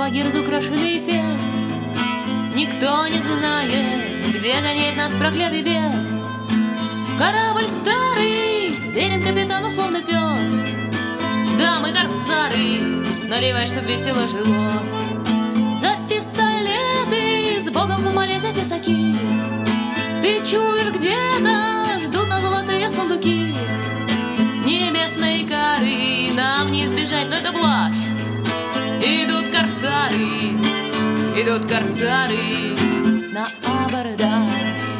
флаги разукрашенный фес. Никто не знает, где гоняет нас проклятый бес. Корабль старый, верен капитану, словно пес. Дамы-корсары, наливай, чтоб весело жилось. За пистолеты с Богом в молесе тесаки. Ты чуешь, где-то ждут нас золотые сундуки. Небесной кары нам не избежать, но это блажь. Идут корсары на абордаж.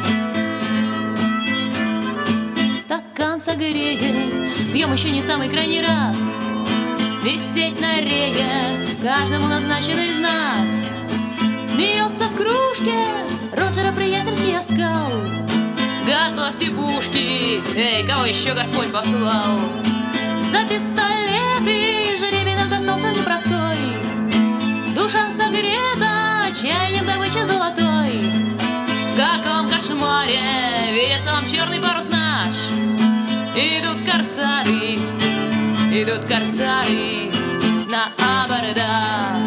Стакан согреет, пьем еще не самый крайний раз. Висеть на рее каждому назначенный из нас. Смеется в кружке Роджера приятельский оскал. Готовьте пушки, эй, кого еще Господь послал? За пистолеты жребий нам достался непростой. Душа согрета чаянием добычи золотой. В каком кошмаре видится вам черный парус наш? Идут корсары на абордаж.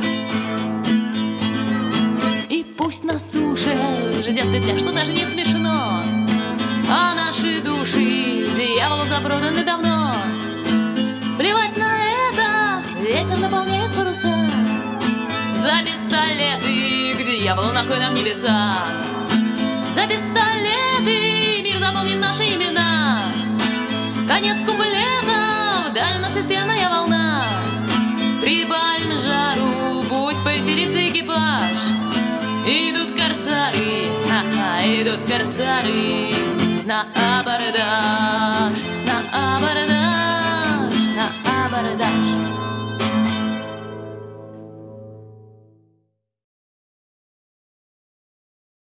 И пусть на суше ждет петля, что даже не смешно, а наши души дьяволу запроданы давно. Плевать на это, ветер наполняет паруса. За пистолеты к дьяволу на кой нам небеса. За пистолеты мир запомнит наши имена. Конец куплета, вдаль носит пенная волна. Прибавим жару, пусть повеселится экипаж. Идут корсары на абордаж.